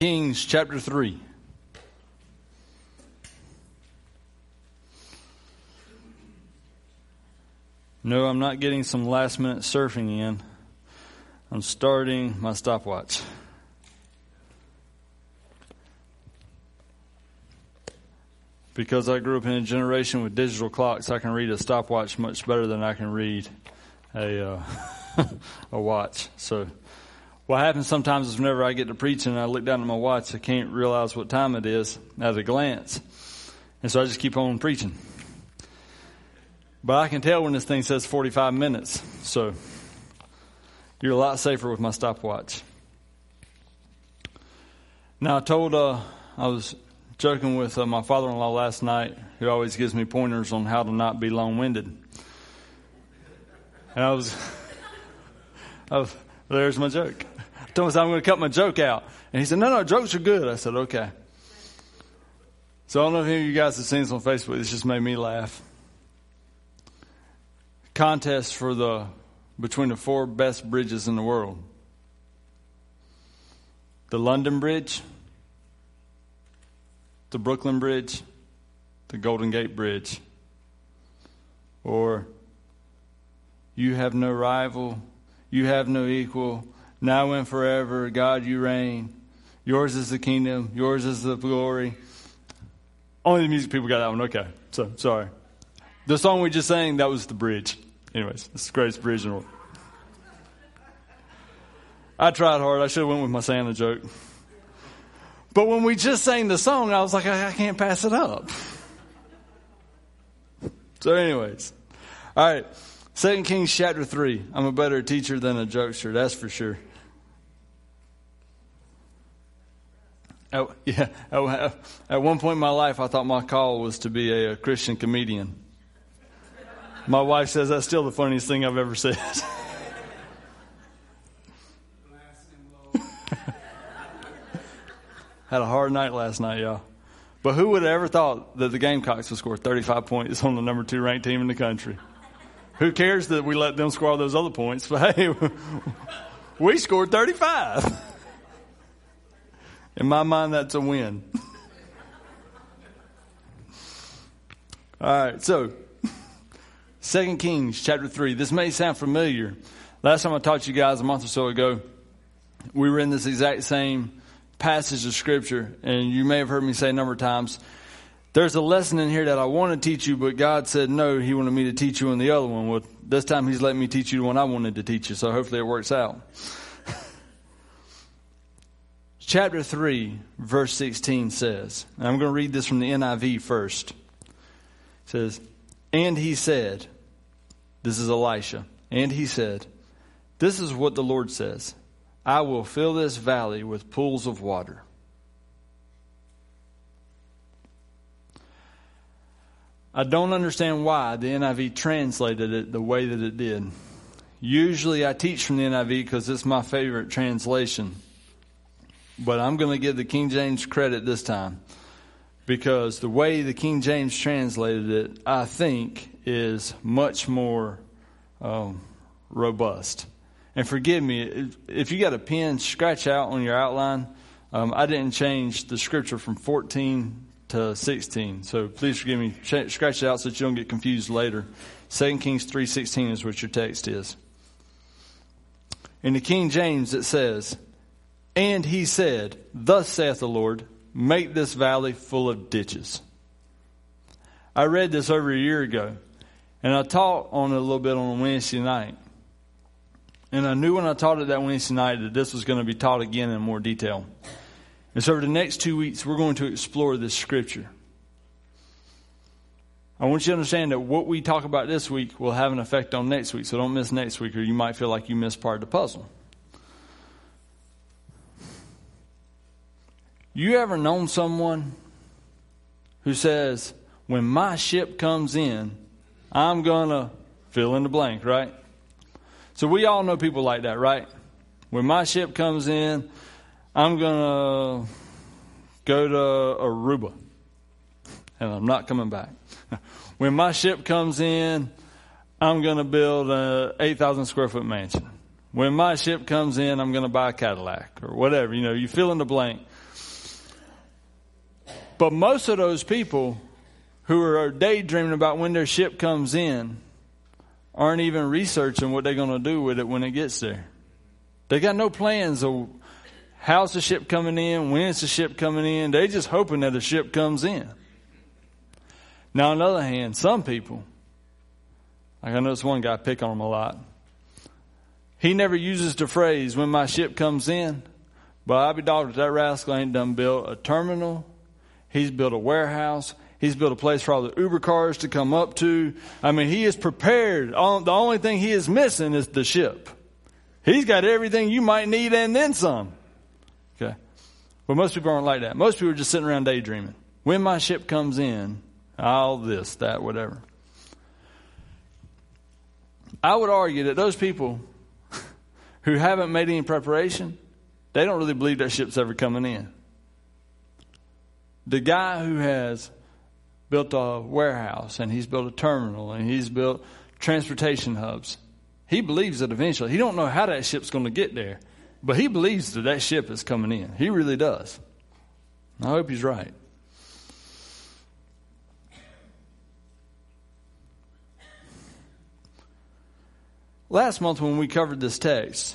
Kings chapter 3. No, I'm not getting some last minute surfing in. I'm starting my stopwatch. Because I grew up in a generation with digital clocks, I can read a stopwatch much better than I can read a watch. So what happens sometimes is whenever I get to preaching and I look down at my watch, I can't realize what time it is at a glance. And so I just keep on preaching. But I can tell when this thing says 45 minutes. So you're a lot safer with my stopwatch. Now I was joking with my father-in-law last night, who always gives me pointers on how to not be long-winded. And there's my joke. I told him I'm going to cut my joke out. And he said, no, jokes are good. I said, okay. So I don't know if any of you guys have seen this on Facebook. This just made me laugh. Contest between the 4 best bridges in the world. The London Bridge, the Brooklyn Bridge, the Golden Gate Bridge. Or, you have no rival, you have no equal, now and forever, God you reign. Yours is the kingdom, yours is the glory. Only the music people got that one, okay. So, sorry. The song we just sang, that was the bridge. Anyways, it's the greatest bridge in the world. I tried hard, I should have went with my Santa joke. But when we just sang the song, I was like, I can't pass it up. So anyways. All right. 2 Kings chapter 3. I'm a better teacher than a jokester, that's for sure. At one point in my life, I thought my call was to be a Christian comedian. My wife says that's still the funniest thing I've ever said. Had a hard night last night, y'all. But who would have ever thought that the Gamecocks would score 35 points on the number 2 ranked team in the country? Who cares that we let them score all those other points? But hey, we scored 35. In my mind, that's a win. All right, so 2 Kings chapter 3. This may sound familiar. Last time I taught you guys a month or so ago, we were in this exact same passage of Scripture, and you may have heard me say a number of times, there's a lesson in here that I want to teach you, but God said no, He wanted me to teach you on the other one. Well, this time He's letting me teach you the one I wanted to teach you, so hopefully it works out. Chapter 3, verse 16 says, and I'm going to read this from the NIV first. It says, and he said, this is Elisha, and he said, this is what the Lord says, I will fill this valley with pools of water. I don't understand why the NIV translated it the way that it did. Usually I teach from the NIV because it's my favorite translation. But I'm going to give the King James credit this time. Because the way the King James translated it, I think, is much more robust. And forgive me, if you got a pen, scratch out on your outline. I didn't change the scripture from 14 to 16. So please forgive me. Scratch it out so that you don't get confused later. 2 Kings 3:16 is what your text is. In the King James it says, and he said, thus saith the Lord, make this valley full of ditches. I read this over a year ago. And I taught on it a little bit on a Wednesday night. And I knew when I taught it that Wednesday night that this was going to be taught again in more detail. And so over the next 2 weeks, we're going to explore this scripture. I want you to understand that what we talk about this week will have an effect on next week. So don't miss next week or you might feel like you missed part of the puzzle. You ever known someone who says, when my ship comes in, I'm going to fill in the blank, right? So we all know people like that, right? When my ship comes in, I'm going to go to Aruba. And I'm not coming back. When my ship comes in, I'm going to build a 8,000 square foot mansion. When my ship comes in, I'm going to buy a Cadillac or whatever. You know, you fill in the blank. But most of those people who are daydreaming about when their ship comes in aren't even researching what they're going to do with it when it gets there. They got no plans of how's the ship coming in, when is the ship coming in. They're just hoping that the ship comes in. Now, on the other hand, some people, like I know this one guy, pick on him a lot. He never uses the phrase, when my ship comes in. But I'll be dogged if that rascal ain't done built a terminal. He's built a warehouse. He's built a place for all the Uber cars to come up to. I mean, he is prepared. The only thing he is missing is the ship. He's got everything you might need and then some. Okay. But most people aren't like that. Most people are just sitting around daydreaming. When my ship comes in, I'll this, that, whatever. I would argue that those people who haven't made any preparation, they don't really believe that ship's ever coming in. The guy who has built a warehouse and he's built a terminal and he's built transportation hubs, he believes that eventually, he don't know how that ship's going to get there, but he believes that that ship is coming in. He really does. I hope he's right. Last month when we covered this text,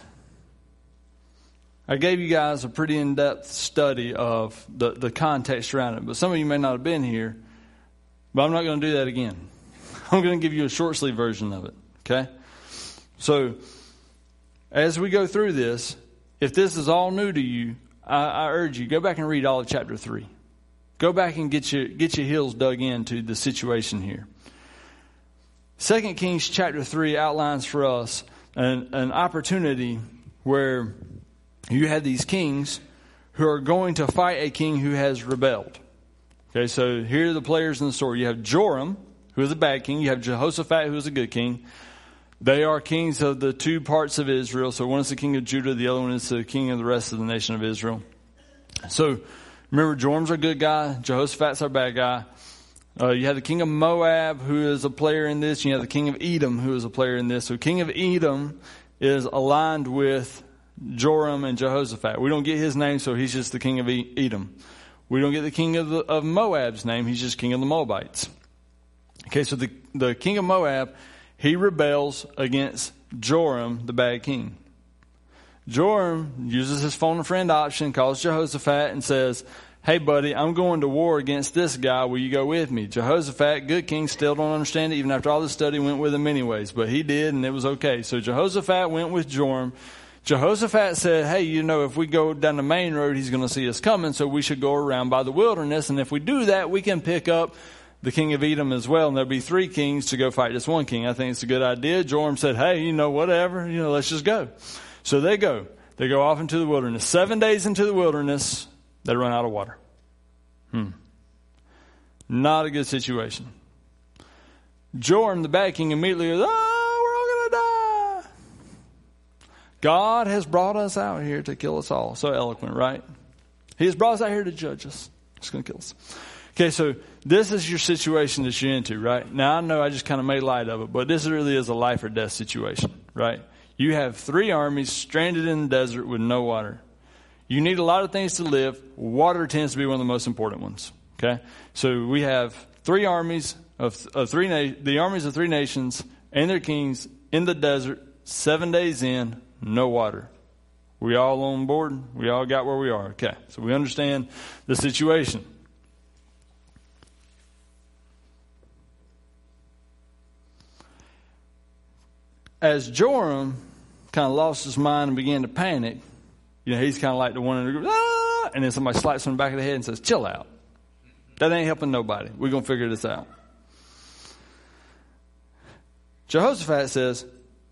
I gave you guys a pretty in-depth study of the context around it. But some of you may not have been here, but I'm not going to do that again. I'm going to give you a short sleeve version of it, okay? So, as we go through this, if this is all new to you, I urge you, go back and read all of chapter 3. Go back and get your heels dug into the situation here. 2 Kings chapter 3 outlines for us an opportunity where you had these kings who are going to fight a king who has rebelled. Okay, so here are the players in the story. You have Joram, who is a bad king. You have Jehoshaphat, who is a good king. They are kings of the two parts of Israel. So one is the king of Judah, the other one is the king of the rest of the nation of Israel. So remember, Joram's our good guy. Jehoshaphat's our bad guy. You have the king of Moab, who is a player in this. You have the king of Edom, who is a player in this. So king of Edom is aligned with Joram and Jehoshaphat. We don't get his name, so he's just the king of Edom. We don't get the king of Moab's name. He's just king of the Moabites. Okay, so the king of Moab, he rebels against Joram, the bad king. Joram uses his phone a friend option, calls Jehoshaphat and says, hey, buddy, I'm going to war against this guy. Will you go with me? Jehoshaphat, good king, still don't understand it. Even after all this study, went with him anyways. But he did, and it was okay. So Jehoshaphat went with Joram. Jehoshaphat said, hey, if we go down the main road, he's going to see us coming, so we should go around by the wilderness. And if we do that, we can pick up the king of Edom as well, and there'll be 3 kings to go fight this one king. I think it's a good idea. Joram said, hey, whatever, let's just go. So they go. They go off into the wilderness. 7 days into the wilderness, they run out of water. Not a good situation. Joram, the bad king, immediately goes, we're all going to die. God has brought us out here to kill us all. So eloquent, right? He has brought us out here to judge us. He's going to kill us. Okay, so this is your situation that you're into, right? Now, I know I just kind of made light of it, but this really is a life or death situation, right? You have 3 armies stranded in the desert with no water. You need a lot of things to live. Water tends to be one of the most important ones, okay? So we have 3 armies the armies of 3 nations and their kings in the desert, 7 days in, no water. We all on board? We all got where we are. Okay, so we understand the situation. As Joram kind of lost his mind and began to panic, he's kind of like the one in the group, and then somebody slaps him in the back of the head and says, chill out. That ain't helping nobody. We're going to figure this out. Jehoshaphat says,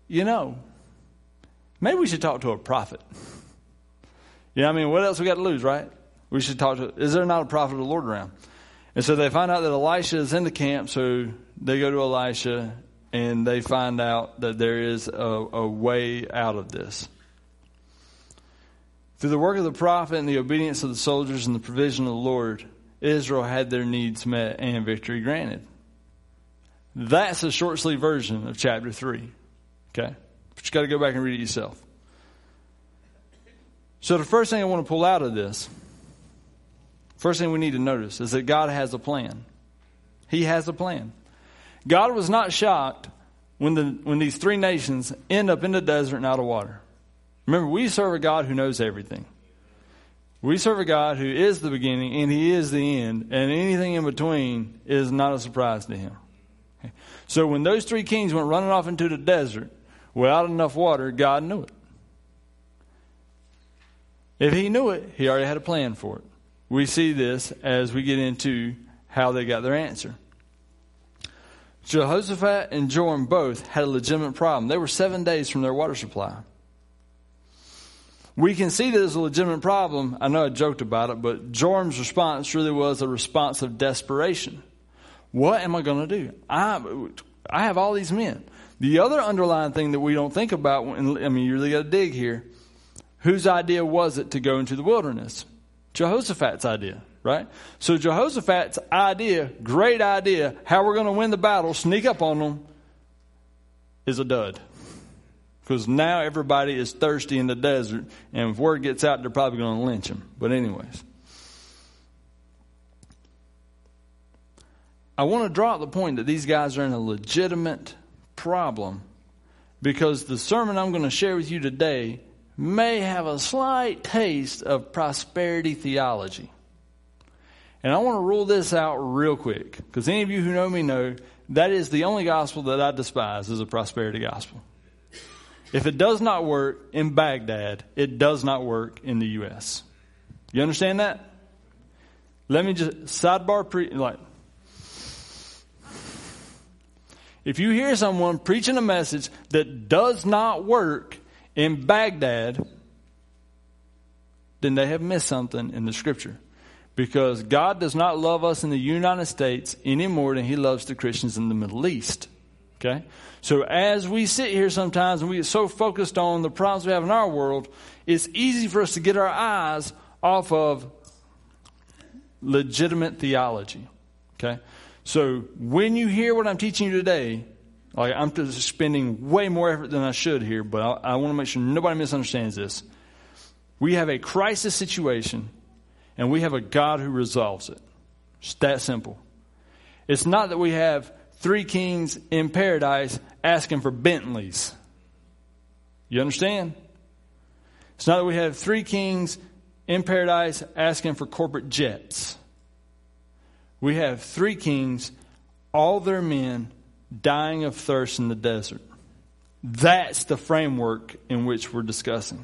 maybe we should talk to a prophet. What else we got to lose, right? We should talk to, is there not a prophet of the Lord around? And so they find out that Elisha is in the camp, so they go to Elisha and they find out that there is a way out of this. Through the work of the prophet and the obedience of the soldiers and the provision of the Lord, Israel had their needs met and victory granted. That's a short sleeve version of chapter 3. Okay? But you got to go back and read it yourself. So the first thing I want to pull out of this, First thing we need to notice is that God has a plan. He has a plan. God was not shocked when these three nations end up in the desert and out of water. Remember, we serve a God who knows everything. We serve a God who is the beginning and He is the end, and anything in between is not a surprise to Him. Okay. So when those three kings went running off into the desert without enough water, God knew it. If He knew it, He already had a plan for it. We see this as we get into how they got their answer. Jehoshaphat and Joram both had a legitimate problem. They were 7 days from their water supply. We can see that as a legitimate problem. I know I joked about it, but Joram's response really was a response of desperation. What am I going to do? I have all these men. The other underlying thing that we don't think about, you really got to dig here. Whose idea was it to go into the wilderness? Jehoshaphat's idea, right? So Jehoshaphat's idea, great idea, how we're going to win the battle, sneak up on them, is a dud. Because now everybody is thirsty in the desert, and if word gets out, they're probably going to lynch him. But anyways, I want to draw out the point that these guys are in a legitimate problem, because the sermon I'm going to share with you today may have a slight taste of prosperity theology. And I want to rule this out real quick, because any of you who know me know that is the only gospel that I despise is a prosperity gospel. If it does not work in Baghdad, it does not work in the U.S. You understand that? Let me just sidebar if you hear someone preaching a message that does not work in Baghdad, then they have missed something in the Scripture. Because God does not love us in the United States any more than He loves the Christians in the Middle East. Okay? So as we sit here sometimes and we get so focused on the problems we have in our world, it's easy for us to get our eyes off of legitimate theology. Okay? So when you hear what I'm teaching you today, like I'm just spending way more effort than I should here, but I want to make sure nobody misunderstands this. We have a crisis situation, and we have a God who resolves it. It's that simple. It's not that we have three kings in paradise asking for Bentleys. You understand? It's not that we have three kings in paradise asking for corporate jets. We have three kings, all their men, dying of thirst in the desert. That's the framework in which we're discussing.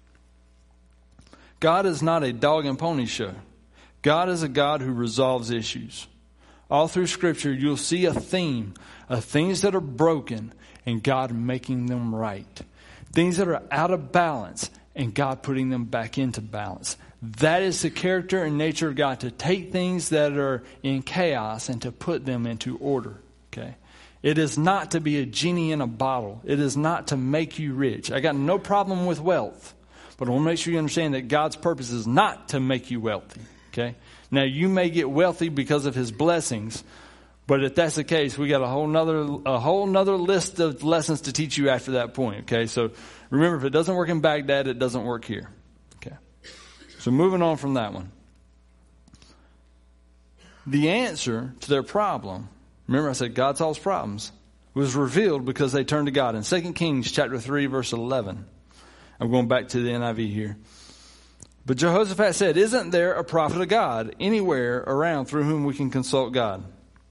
God is not a dog and pony show. God is a God who resolves issues. All through Scripture, you'll see a theme of things that are broken and God making them right. Things that are out of balance and God putting them back into balance. That is the character and nature of God, to take things that are in chaos and to put them into order. Okay? It is not to be a genie in a bottle. It is not to make you rich. I got no problem with wealth, but I want to make sure you understand that God's purpose is not to make you wealthy. Okay? Now, you may get wealthy because of His blessings, but if that's the case, we got a whole nother list of lessons to teach you after that point. Okay? So remember, if it doesn't work in Baghdad, it doesn't work here. Okay? So moving on from that one. The answer to their problem, remember I said God solves problems, was revealed because they turned to God. In 2 Kings chapter 3, verse 11. I'm going back to the NIV here. But Jehoshaphat said, "Isn't there a prophet of God anywhere around through whom we can consult God?"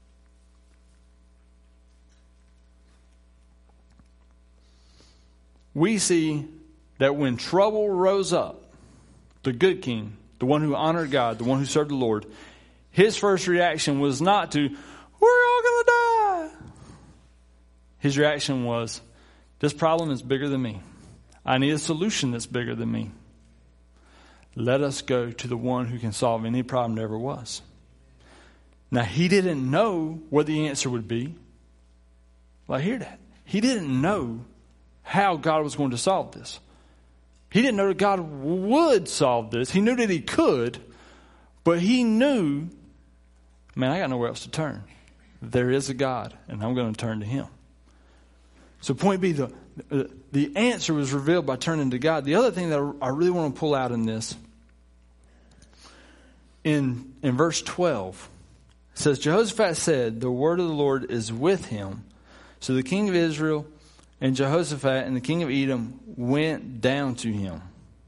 We see that when trouble rose up, the good king, the one who honored God, the one who served the Lord, his first reaction was not to, "We're all going to die." His reaction was, "This problem is bigger than me. I need a solution that's bigger than me. Let us go to the one who can solve any problem there ever was." Now, he didn't know what the answer would be. Well, I hear that. He didn't know how God was going to solve this. He didn't know that God would solve this. He knew that He could, but he knew, man, I got nowhere else to turn. There is a God, and I'm going to turn to Him. So point B, the answer was revealed by turning to God. The other thing that I really want to pull out in this, in verse 12, it says, Jehoshaphat said, the word of the Lord is with him. So the king of Israel and Jehoshaphat and the king of Edom went down to him.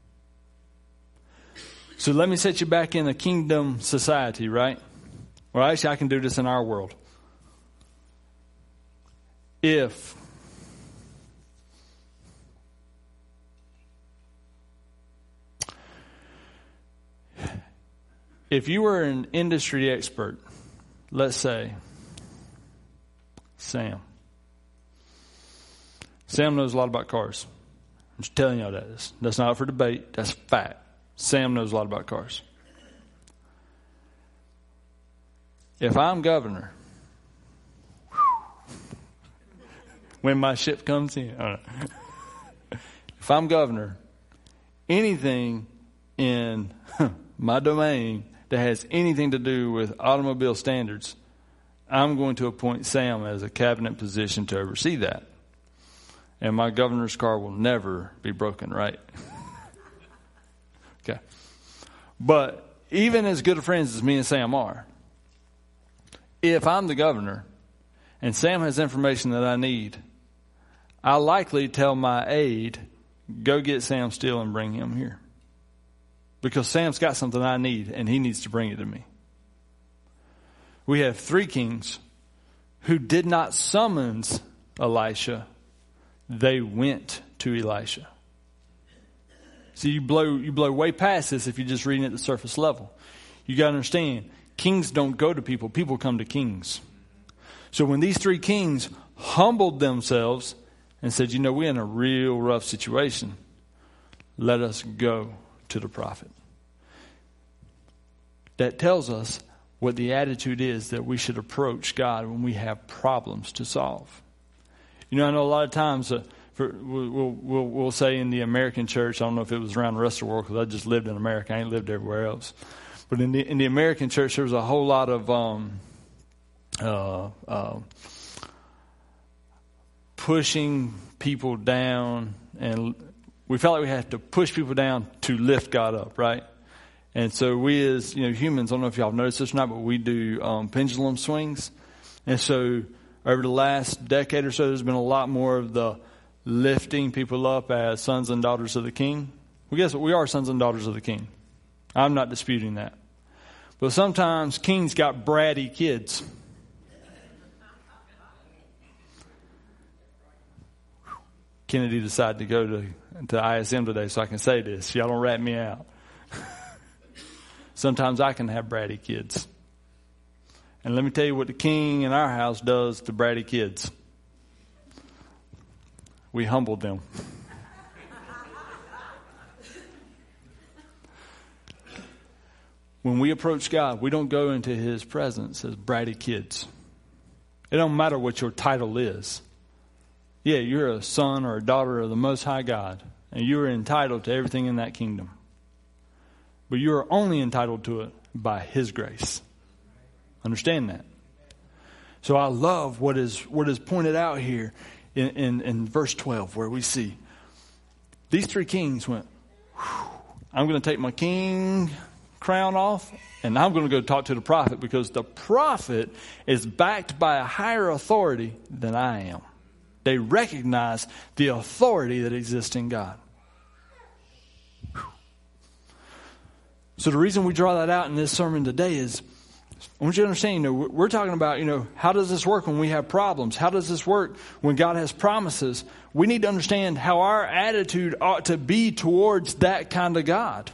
So let me set you back in a kingdom society, right? Well, actually, I can do this in our world. If you were an industry expert, let's say Sam knows a lot about cars. I'm just telling y'all that. That's not up for debate. That's fact. Sam knows a lot about cars. If I'm governor, when my ship comes in, if I'm governor, anything in my domain that has anything to do with automobile standards, I'm going to appoint Sam as a cabinet position to oversee that. And my governor's car will never be broken, right? Okay. But even as good of friends as me and Sam are, if I'm the governor and Sam has information that I need, I likely tell my aide, go get Sam Steele and bring him here. Because Sam's got something I need and he needs to bring it to me. We have 3 kings who did not summons Elisha. They went to Elisha. See, you blow way past this if you're just reading at the surface level. You got to understand, kings don't go to people. People come to kings. So when these 3 kings humbled themselves and said, we're in a real rough situation, let us go to the prophet. That tells us what the attitude is that we should approach God when we have problems to solve. I know a lot of times we'll say in the American church, I don't know if it was around the rest of the world because I just lived in America. I ain't lived everywhere else. But in the American church, there was a whole lot of pushing people down, and we felt like we had to push people down to lift God up, right? And so we as humans, I don't know if y'all have noticed this or not, but we do pendulum swings. And so over the last decade or so, there's been a lot more of the lifting people up as sons and daughters of the king. Well, guess what? We are sons and daughters of the king. I'm not disputing that. But sometimes kings got bratty kids. Kennedy decided to go to ISM today so I can say this. Y'all don't rat me out. Sometimes I can have bratty kids. And let me tell you what the king in our house does to bratty kids. We humbled them. When we approach God, we don't go into his presence as bratty kids. It don't matter what your title is. Yeah, you're a son or a daughter of the Most High God, and you are entitled to everything in that kingdom. But you are only entitled to it by his grace. Understand that. So I love what is pointed out here in verse 12, where we see these 3 kings went, I'm going to take my king crown off, and I'm going to go talk to the prophet, because the prophet is backed by a higher authority than I am. They recognize the authority that exists in God. So the reason we draw that out in this sermon today is, I want you to understand, we're talking about, how does this work when we have problems? How does this work when God has promises? We need to understand how our attitude ought to be towards that kind of God.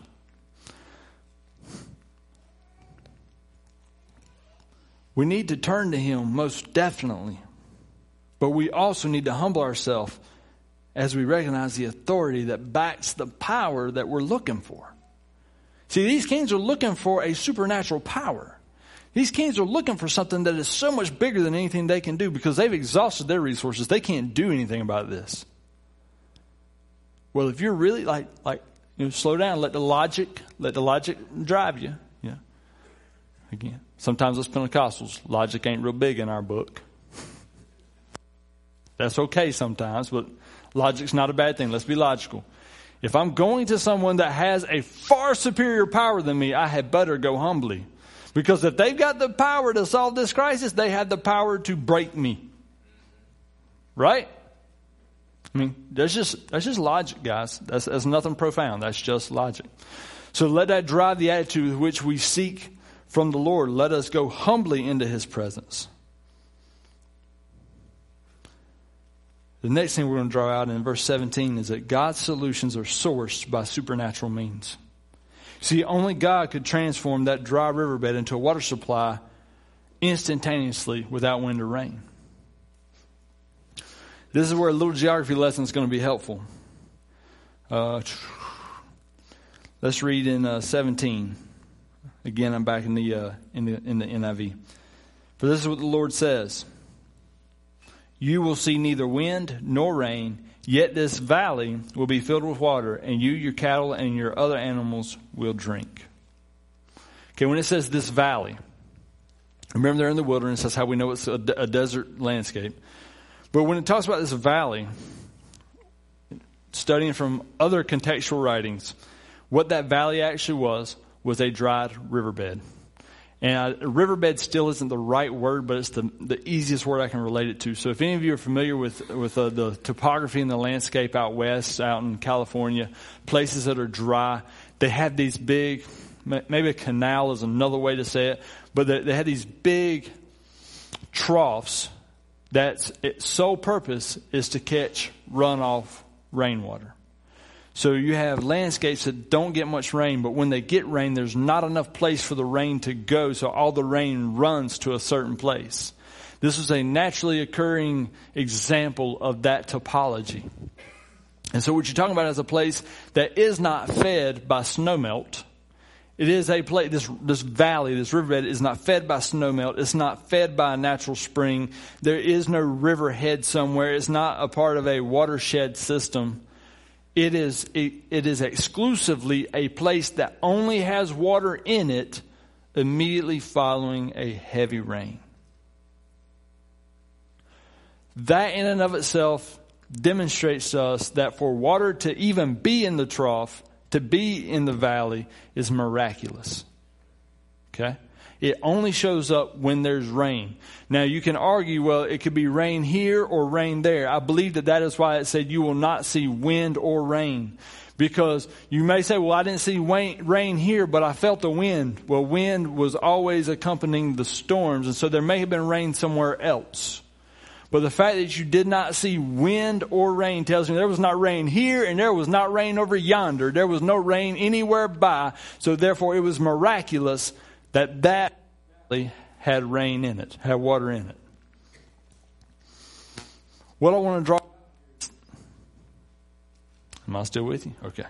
We need to turn to him, most definitely. But we also need to humble ourselves as we recognize the authority that backs the power that we're looking for. See, these kings are looking for a supernatural power. These kings are looking for something that is so much bigger than anything they can do, because they've exhausted their resources. They can't do anything about this. Well, if you're really slow down, let the logic drive you. Yeah. Again, sometimes us Pentecostals, logic ain't real big in our book. That's okay sometimes, but logic's not a bad thing. Let's be logical. If I'm going to someone that has a far superior power than me, I had better go humbly. Because if they've got the power to solve this crisis, they have the power to break me. Right? I mean, that's just logic, guys. That's nothing profound. That's just logic. So let that drive the attitude with which we seek from the Lord. Let us go humbly into his presence. The next thing we're going to draw out in verse 17 is that God's solutions are sourced by supernatural means. See, only God could transform that dry riverbed into a water supply instantaneously without wind or rain. This is where a little geography lesson is going to be helpful. Let's read in 17. Again, I'm back in the NIV. For this is what the Lord says. You will see neither wind nor rain, yet this valley will be filled with water, and you, your cattle, and your other animals will drink. Okay, when it says this valley, remember they're in the wilderness. That's how we know it's a desert landscape. But when it talks about this valley, studying from other contextual writings, what that valley actually was a dried riverbed. And a riverbed still isn't the right word, but it's the easiest word I can relate it to. So if any of you are familiar with the topography and the landscape out west, out in California, places that are dry, they have these big, maybe a canal is another way to say it, but they have these big troughs that's its sole purpose is to catch runoff rainwater. So you have landscapes that don't get much rain, but when they get rain, there's not enough place for the rain to go, so all the rain runs to a certain place. This is a naturally occurring example of that topology. And so what you're talking about is a place that is not fed by snowmelt. It is a place, this valley, this riverbed is not fed by snowmelt. It's not fed by a natural spring. There is no riverhead somewhere. It's not a part of a watershed system. It is exclusively a place that only has water in it immediately following a heavy rain. That in and of itself demonstrates to us that for water to even be in the trough, to be in the valley, is miraculous. Okay? It only shows up when there's rain. Now you can argue, well, it could be rain here or rain there. I believe that is why it said you will not see wind or rain. Because you may say, well, I didn't see rain here, but I felt the wind. Well, wind was always accompanying the storms, and so there may have been rain somewhere else. But the fact that you did not see wind or rain tells me there was not rain here and there was not rain over yonder. There was no rain anywhere by. So therefore it was miraculous that valley had rain in it, had water in it. What I want to draw... Am I still with you? Okay.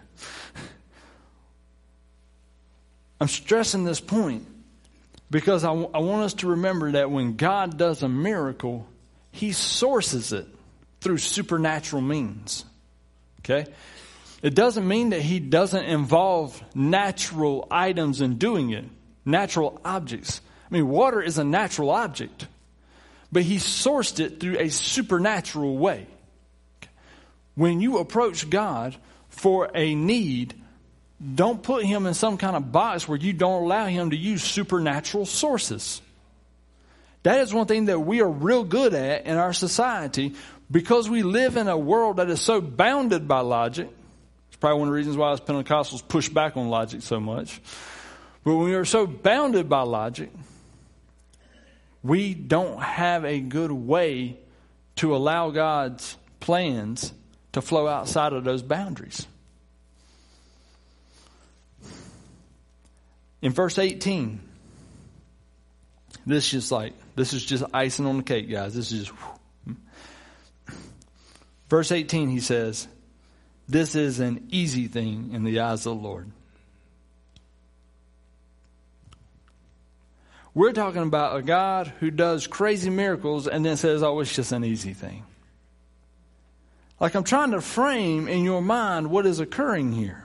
I'm stressing this point because I want us to remember that when God does a miracle, He sources it through supernatural means. Okay? It doesn't mean that He doesn't involve natural items in doing it. Natural objects. I mean, water is a natural object. But He sourced it through a supernatural way. When you approach God for a need, don't put Him in some kind of box where you don't allow Him to use supernatural sources. That is one thing that we are real good at in our society because we live in a world that is so bounded by logic. It's probably one of the reasons why us Pentecostals push back on logic so much. But when we are so bounded by logic, we don't have a good way to allow God's plans to flow outside of those boundaries. In verse 18, this is just icing on the cake, guys. This is just... Verse 18, he says, this is an easy thing in the eyes of the Lord. We're talking about a God who does crazy miracles and then says, oh, it's just an easy thing. Like I'm trying to frame in your mind what is occurring here.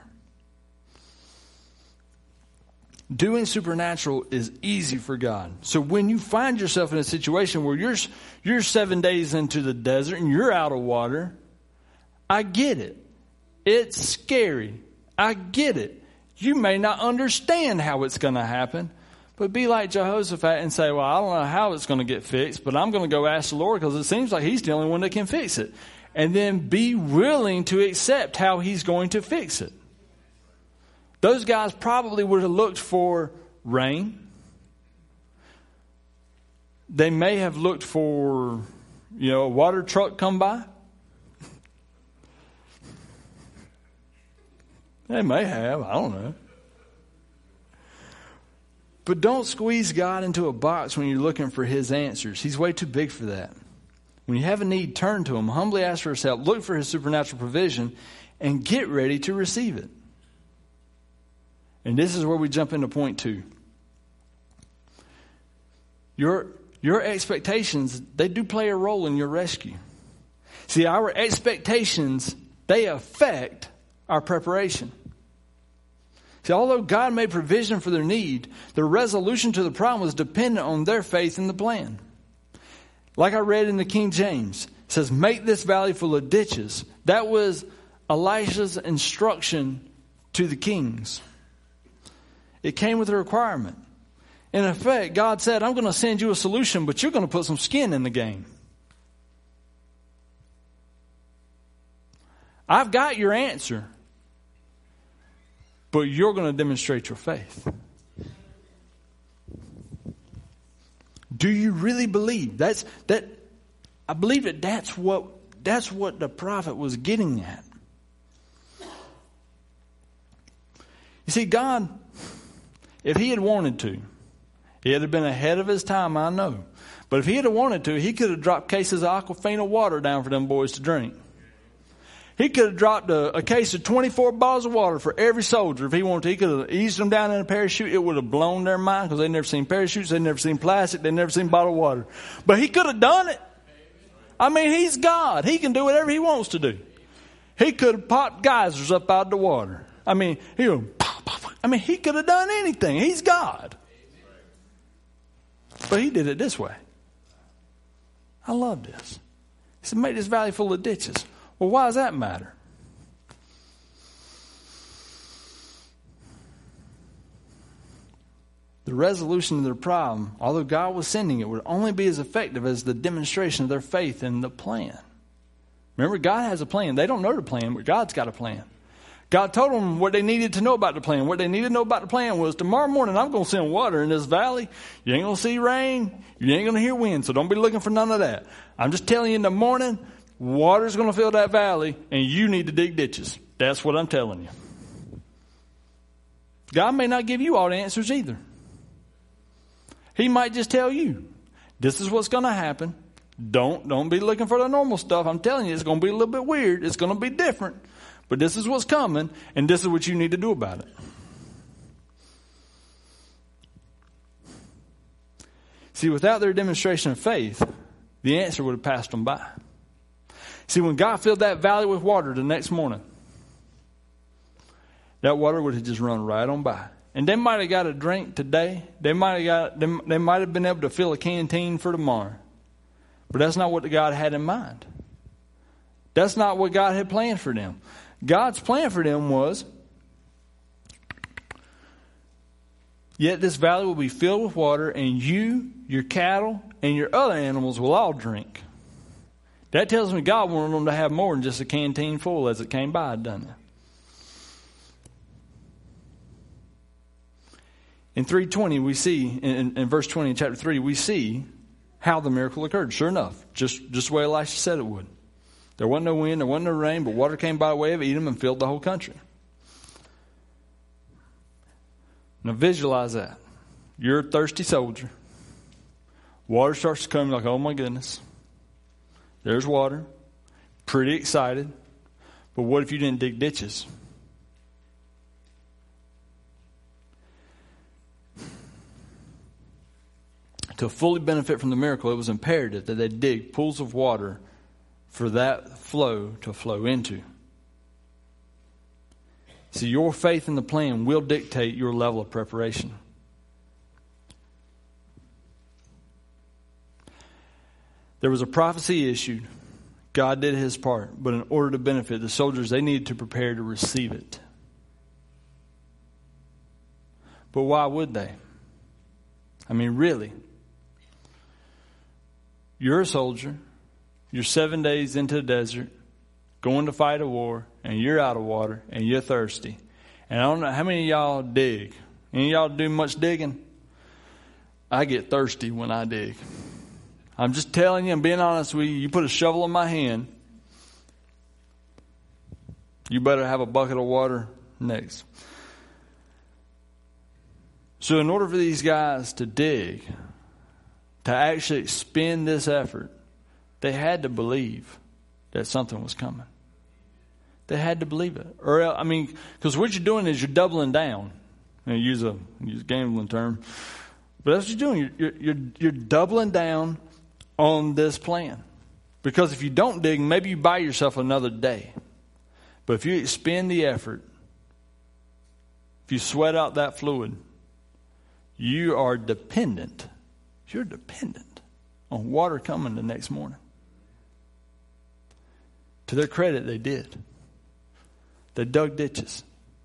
Doing supernatural is easy for God. So when you find yourself in a situation where you're 7 days into the desert and you're out of water, I get it. It's scary. I get it. You may not understand how it's going to happen, but be like Jehoshaphat and say, well, I don't know how it's going to get fixed, but I'm going to go ask the Lord because it seems like he's the only one that can fix it. And then be willing to accept how he's going to fix it. Those guys probably would have looked for rain. They may have looked for, a water truck come by. They may have. I don't know. But don't squeeze God into a box when you're looking for his answers. He's way too big for that. When you have a need, turn to him. Humbly ask for his help. Look for his supernatural provision and get ready to receive it. And this is where we jump into point 2. Your expectations, they do play a role in your rescue. See, our expectations, they affect our preparation. See, although God made provision for their need, the resolution to the problem was dependent on their faith in the plan. Like I read in the King James, it says, make this valley full of ditches. That was Elisha's instruction to the kings. It came with a requirement. In effect, God said, I'm going to send you a solution, but you're going to put some skin in the game. I've got your answer, but you're going to demonstrate your faith. Do you really believe? I believe that's what the prophet was getting at. You see, God, if he had wanted to, he had been ahead of his time, I know. But if he had wanted to, he could have dropped cases of Aquafina water down for them boys to drink. He could have dropped a case of 24 bottles of water for every soldier if he wanted to. He could have eased them down in a parachute. It would have blown their mind because they'd never seen parachutes. They'd never seen plastic. They'd never seen bottled water. But he could have done it. I mean, he's God. He can do whatever he wants to do. He could have popped geysers up out of the water. I mean, he could have done anything. He's God. But he did it this way. I love this. He said, make this valley full of ditches. Well, why does that matter? The resolution of their problem, although God was sending it, would only be as effective as the demonstration of their faith in the plan. Remember, God has a plan. They don't know the plan, but God's got a plan. God told them what they needed to know about the plan. What they needed to know about the plan was, tomorrow morning I'm going to send water in this valley. You ain't going to see rain. You ain't going to hear wind, so don't be looking for none of that. I'm just telling you, in the morning, water's going to fill that valley, and you need to dig ditches. That's what I'm telling you. God may not give you all the answers either. He might just tell you, this is what's going to happen. Don't be looking for the normal stuff. I'm telling you, it's going to be a little bit weird. It's going to be different. But this is what's coming, and this is what you need to do about it. See, without their demonstration of faith, the answer would have passed them by. See, when God filled that valley with water the next morning, that water would have just run right on by. And they might have got a drink today. They might have been able to fill a canteen for tomorrow. But that's not what God had in mind. That's not what God had planned for them. God's plan for them was, yet this valley will be filled with water, and you, your cattle, and your other animals will all drink. That tells me God wanted them to have more than just a canteen full as it came by, doesn't it? In 3:20, we see, in verse 20 in chapter 3, we see how the miracle occurred. Sure enough, just the way Elisha said it would. There wasn't no wind, there wasn't no rain, but water came by way of Edom and filled the whole country. Now visualize that. You're a thirsty soldier. Water starts to come, like, oh my goodness. There's water. Pretty excited. But what if you didn't dig ditches? To fully benefit from the miracle, it was imperative that they dig pools of water for that flow to flow into. See, your faith in the plan will dictate your level of preparation. There was a prophecy issued God did his part, but in order to benefit the soldiers, they needed to prepare to receive it. But why would they? I mean, really. You're a soldier. You're 7 days into the desert, going to fight a war, and you're out of water, and you're thirsty. And I don't know how many of y'all dig. Any of y'all do much digging? I get thirsty when I dig. I'm just telling you, I'm being honest with you. You put a shovel in my hand, you better have a bucket of water next. So in order for these guys to dig, to actually expend this effort, they had to believe that something was coming. They had to believe it. Or, I mean, because what you're doing is you're doubling down. Use a gambling term. But that's what you're doing. You're doubling down on this plan. Because if you don't dig, maybe you buy yourself another day. But if you expend the effort, if you sweat out that fluid, you are dependent. You're dependent on water coming the next morning. To their credit, they did. They dug ditches.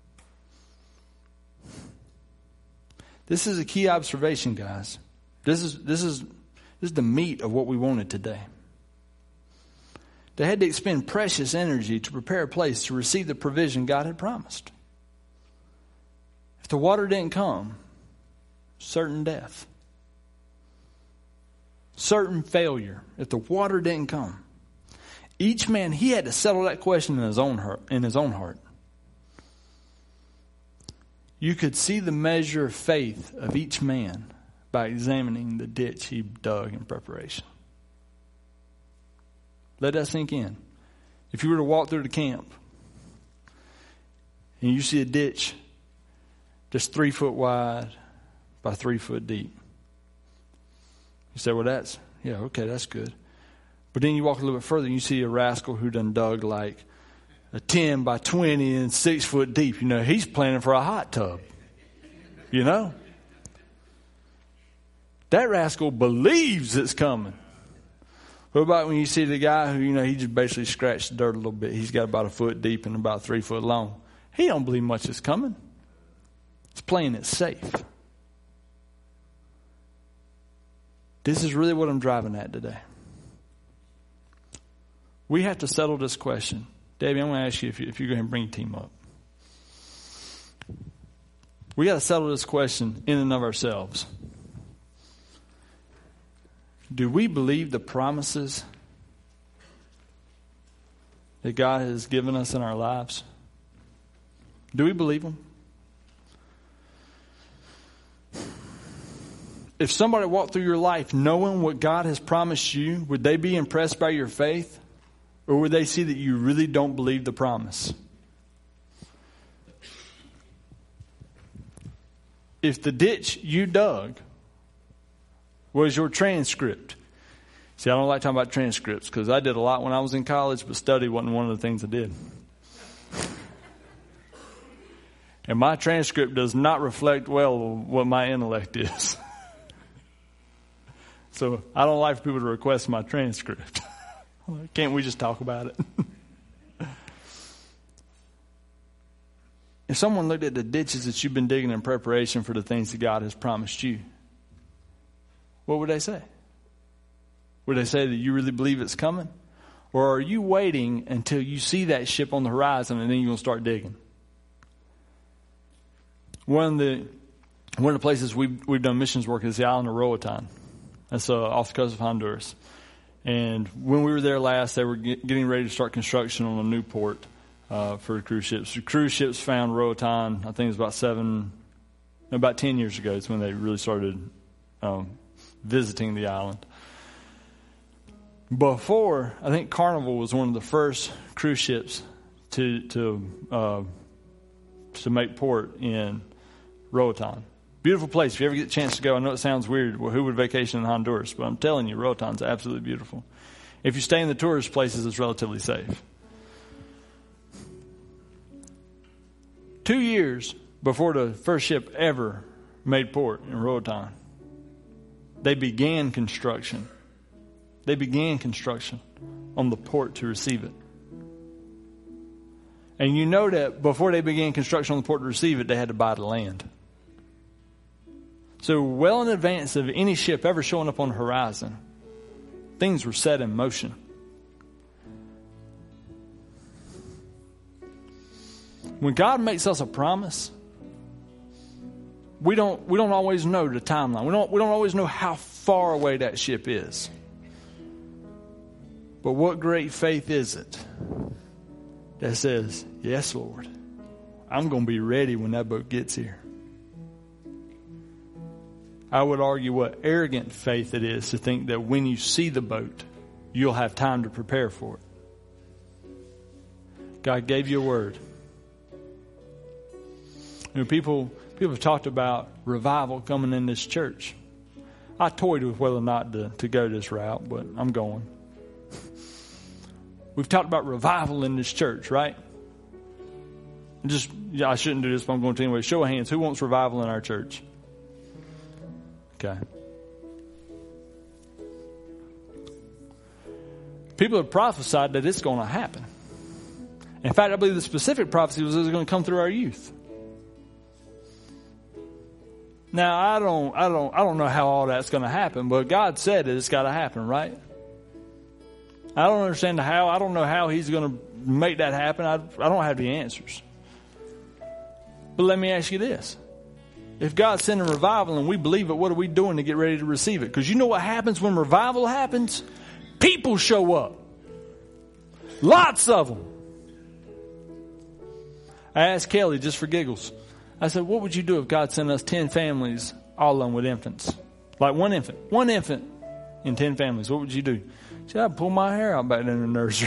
This is a key observation, guys. This is the meat of what we wanted today. They had to expend precious energy to prepare a place to receive the provision God had promised. If the water didn't come, certain death. Certain failure. If the water didn't come. Each man, he had to settle that question in his own heart. You could see the measure of faith of each man by examining the ditch he dug in preparation. Let that sink in. If you were to walk through the camp and you see a ditch just 3 foot wide by 3 foot deep, you say, well, that's good. But then you walk a little bit further and you see a rascal who done dug like a 10 by 20 and 6 foot deep. You know, he's planning for a hot tub. You know? That rascal believes it's coming. What about when you see the guy who, you know, he just basically scratched the dirt a little bit. He's got about a foot deep and about 3 foot long. He don't believe much is coming. He's playing it safe. This is really what I'm driving at today. We have to settle this question. Davey, I'm going to ask you if you go ahead and bring your team up. We got to settle this question in and of ourselves. Do we believe the promises that God has given us in our lives? Do we believe them? If somebody walked through your life knowing what God has promised you, would they be impressed by your faith? Or would they see that you really don't believe the promise? If the ditch you dug was your transcript. See, I don't like talking about transcripts because I did a lot when I was in college, but study wasn't one of the things I did. And my transcript does not reflect well what my intellect is. So I don't like for people to request my transcript. Can't we just talk about it? If someone looked at the ditches that you've been digging in preparation for the things that God has promised you, what would they say? Would they say that you really believe it's coming? Or are you waiting until you see that ship on the horizon and then you're going to start digging? One of the places we've done missions work is the island of Roatan. That's off the coast of Honduras. And when we were there last, they were getting ready to start construction on a new port for cruise ships. The cruise ships found Roatan, I think it was about 10 years ago. It's when they really started visiting the island. Before, I think Carnival was one of the first cruise ships to make port in Roatan. Beautiful place. If you ever get a chance to go, I know it sounds weird. Well, who would vacation in Honduras? But I'm telling you, Roatan's absolutely beautiful. If you stay in the tourist places, it's relatively safe. 2 years before the first ship ever made port in Roatan, they began construction They began construction on the port to receive it. And you know that before they began construction on the port to receive it, they had to buy the land. So well in advance of any ship ever showing up on the horizon, things were set in motion. When God makes us a promise, we don't always know the timeline. We don't always know how far away that ship is. But what great faith is it that says, yes, Lord, I'm going to be ready when that boat gets here. I would argue what arrogant faith it is to think that when you see the boat, you'll have time to prepare for it. God gave you a word. You know, people have talked about revival coming in this church. I toyed with whether or not to go this route, but I'm going. We've talked about revival in this church, right? I shouldn't do this, but I'm going to anyway. Show of hands. Who wants revival in our church? Okay. People have prophesied that it's going to happen. In fact, I believe the specific prophecy was it was going to come through our youth. Now, I don't know how all that's going to happen, but God said it's got to happen, right? I don't understand the how. I don't know how He's going to make that happen. I don't have the answers. But let me ask you this. If God's sending revival and we believe it, what are we doing to get ready to receive it? Because you know what happens when revival happens? People show up. Lots of them. I asked Kelly just for giggles. I said, what would you do if God sent us 10 families, all of them with infants? Like one infant in 10 families. What would you do? She said, I'd pull my hair out back in the nursery.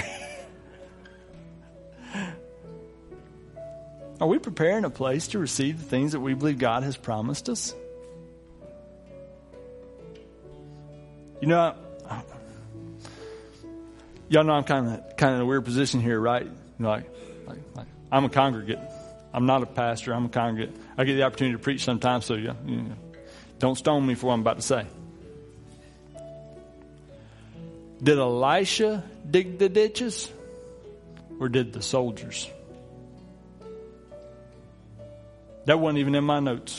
Are we preparing a place to receive the things that we believe God has promised us? You know, y'all know I'm kind of in a weird position here, right? You know, like I'm a congregate. I'm not a pastor. I'm a congregate. I get the opportunity to preach sometimes, so you know, don't stone me for what I'm about to say. Did Elisha dig the ditches, or did the soldiers? That wasn't even in my notes.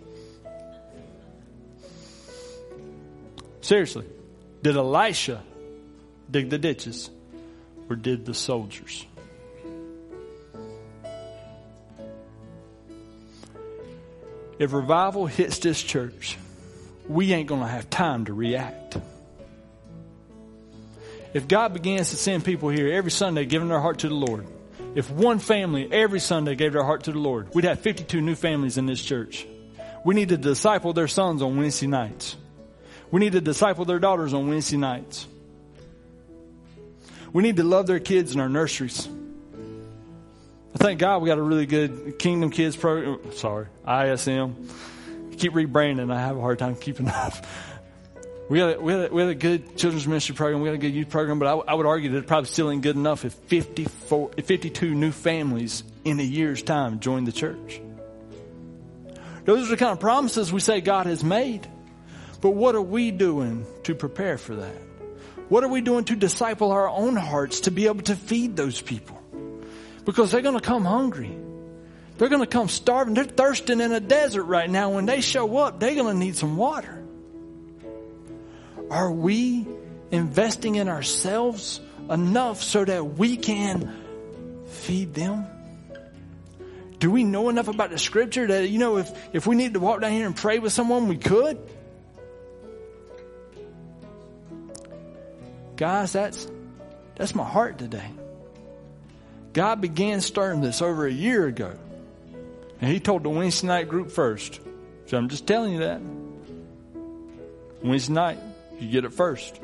Seriously, did Elisha dig the ditches, or did the soldiers? If revival hits this church, we ain't going to have time to react. If God begins to send people here every Sunday giving their heart to the Lord, if one family every Sunday gave their heart to the Lord, we'd have 52 new families in this church. We need to disciple their sons on Wednesday nights. We need to disciple their daughters on Wednesday nights. We need to love their kids in our nurseries. I thank God we got a really good Kingdom Kids program. ISM. Keep rebranding. I have a hard time keeping up. We had a good children's ministry program. We had a good youth program, but I would argue that it probably still ain't good enough if 52 new families in a year's time join the church. Those are the kind of promises we say God has made. But what are we doing to prepare for that? What are we doing to disciple our own hearts to be able to feed those people? Because they're going to come hungry. They're going to come starving. They're thirsting in a desert right now. When they show up, they're going to need some water. Are we investing in ourselves enough so that we can feed them? Do we know enough about the scripture that, you know, if we need to walk down here and pray with someone, we could? Guys, that's my heart today. God began starting this over a year ago. And He told the Wednesday night group first. So I'm just telling you that. Wednesday night, you get it first.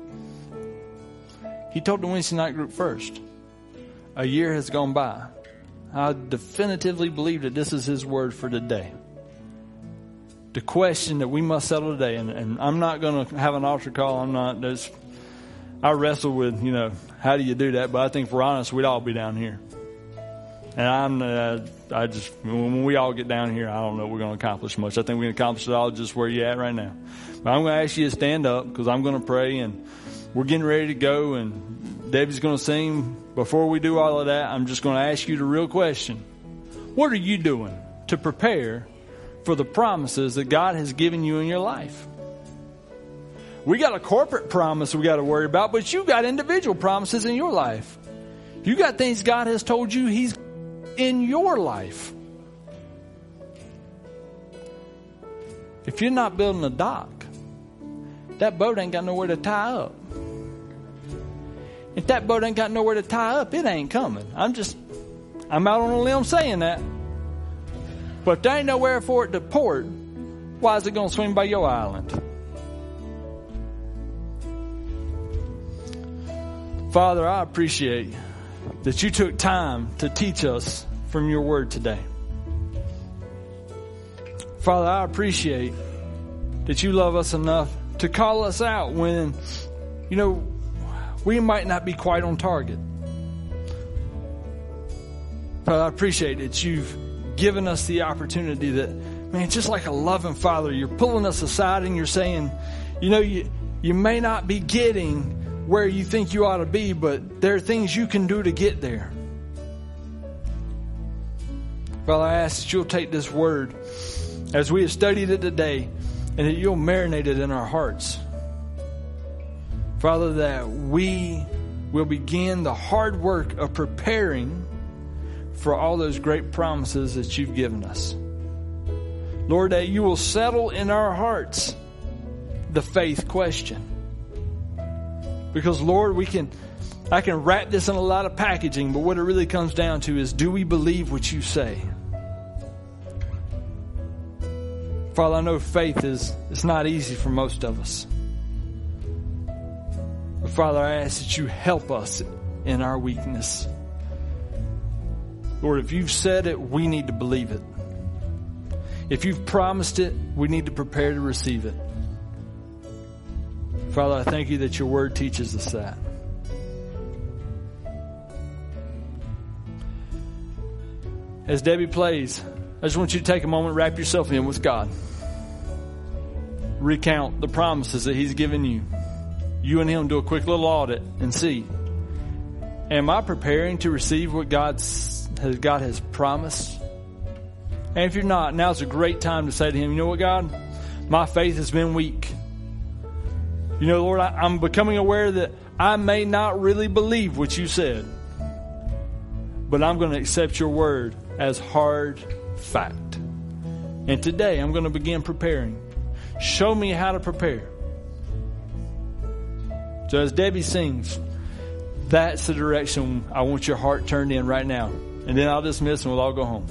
He told the Wednesday night group first. A year has gone by. I definitively believe that this is His word for today. The question that we must settle today, and I'm not going to have an altar call. I wrestle with, how do you do that? But I think if we're honest, we'd all be down here. And when we all get down here, I don't know if we're going to accomplish much. I think we can accomplish it all just where you're at right now. But I'm going to ask you to stand up because I'm going to pray. And we're getting ready to go and Debbie's going to sing. Before we do all of that, I'm just going to ask you the real question. What are you doing to prepare for the promises that God has given you in your life? We got a corporate promise we got to worry about, but you got individual promises in your life. You got things God has told you He's in your life. If you're not building a dock, that boat ain't got nowhere to tie up. If that boat ain't got nowhere to tie up, it ain't coming. I'm out on a limb saying that. But if there ain't nowhere for it to port, why is it going to swing by your island? Father, I appreciate that you took time to teach us from your word today. Father, I appreciate that you love us enough to call us out when, we might not be quite on target. Father, I appreciate that you've given us the opportunity that, man, just like a loving Father, you're pulling us aside and you're saying, you may not be getting where you think you ought to be, but there are things you can do to get there. Father, I ask that you'll take this word as we have studied it today and that you'll marinate it in our hearts. Father, that we will begin the hard work of preparing for all those great promises that you've given us. Lord, that you will settle in our hearts the faith question. Because, Lord, I can wrap this in a lot of packaging, but what it really comes down to is, do we believe what you say? Father, I know faith it's not easy for most of us. But Father, I ask that you help us in our weakness. Lord, if you've said it, we need to believe it. If you've promised it, we need to prepare to receive it. Father, I thank you that your word teaches us that. As Debbie plays, I just want you to take a moment, wrap yourself in with God. Recount the promises that He's given you. You and Him do a quick little audit and see, am I preparing to receive what God has promised? And if you're not, now's a great time to say to Him, you know what, God? My faith has been weak. Lord, I'm becoming aware that I may not really believe what you said, but I'm going to accept your word as hard fact. And today I'm going to begin preparing. Show me how to prepare. So as Debbie sings, that's the direction I want your heart turned in right now. And then I'll dismiss and we'll all go home.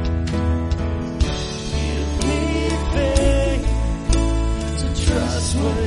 Trust what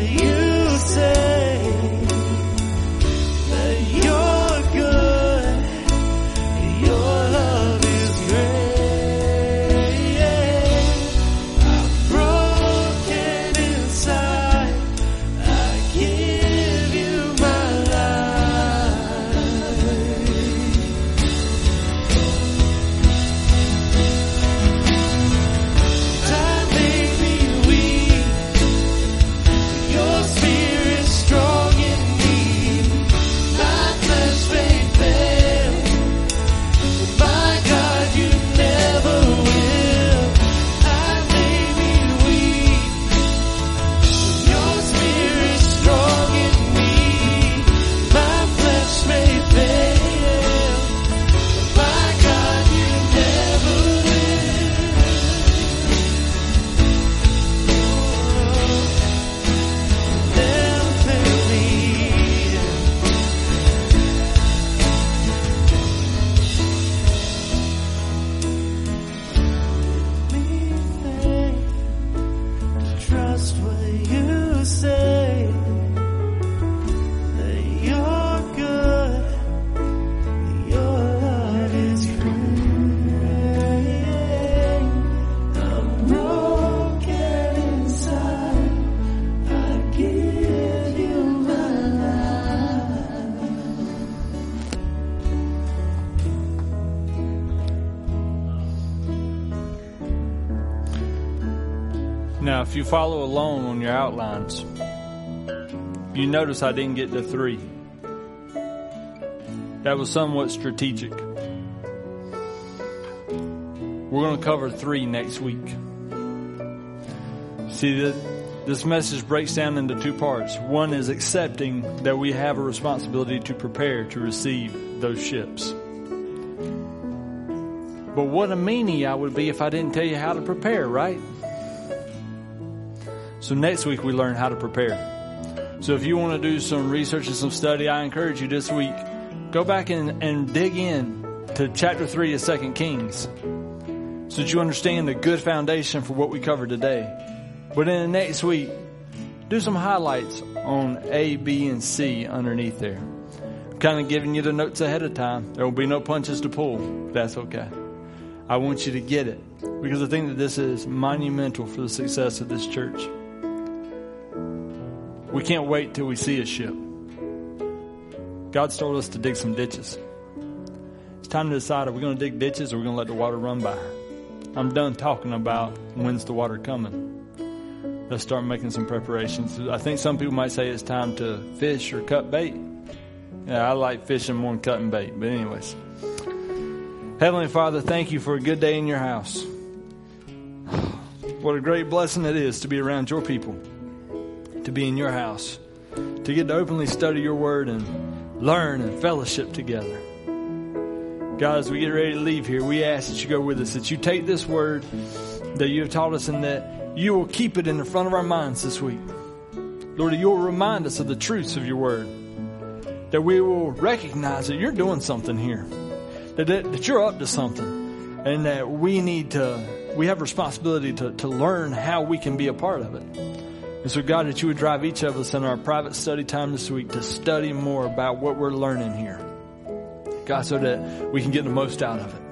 Now, if you follow along on your outlines, you notice I didn't get to 3. That was somewhat strategic. We're going to cover 3 next week. See, this message breaks down into 2 parts. One is accepting that we have a responsibility to prepare to receive those ships. But what a meanie I would be if I didn't tell you how to prepare, right? So next week we learn how to prepare. So if you want to do some research and some study, I encourage you this week, go back and dig in to chapter 3 of 2 Kings so that you understand the good foundation for what we covered today. But in the next week, do some highlights on A, B, and C underneath there. I'm kind of giving you the notes ahead of time. There will be no punches to pull. That's okay. I want you to get it because I think that this is monumental for the success of this church. We can't wait till we see a ship. God's told us to dig some ditches. It's time to decide, are we going to dig ditches or are we going to let the water run by? I'm done talking about when's the water coming. Let's start making some preparations. I think some people might say it's time to fish or cut bait. Yeah, I like fishing more than cutting bait. But anyways, Heavenly Father, thank you for a good day in your house. What a great blessing it is to be around your people, to be in your house, to get to openly study your word and learn and fellowship together. God, as we get ready to leave here, we ask that you go with us, that you take this word that you have taught us and that you will keep it in the front of our minds this week. Lord, that you will remind us of the truths of your word, that we will recognize that you're doing something here, that you're up to something, and that we have responsibility to learn how we can be a part of it. And so, God, that you would drive each of us in our private study time this week to study more about what we're learning here. God, so that we can get the most out of it.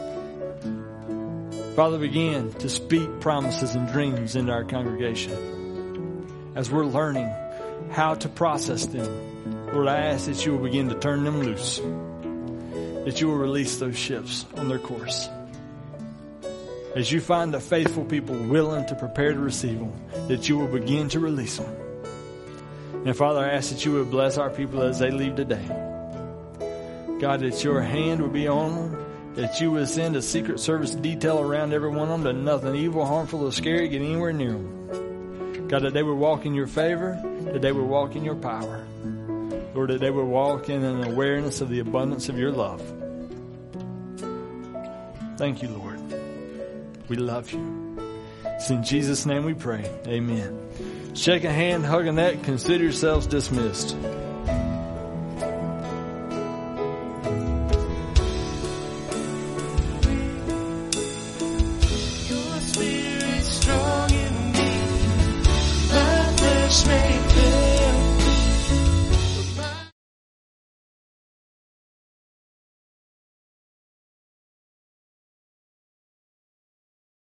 Father, begin to speak promises and dreams into our congregation as we're learning how to process them. Lord, I ask that you will begin to turn them loose, that you will release those ships on their course. As you find the faithful people willing to prepare to receive them, that you will begin to release them. And Father, I ask that you would bless our people as they leave today. God, that your hand would be on them, that you would send a Secret Service detail around every one of them, that nothing evil, harmful, or scary get anywhere near them. God, that they would walk in your favor, that they would walk in your power. Lord, that they would walk in an awareness of the abundance of your love. Thank you, Lord. We love you. It's in Jesus' name we pray. Amen. Shake a hand, hug a neck, consider yourselves dismissed.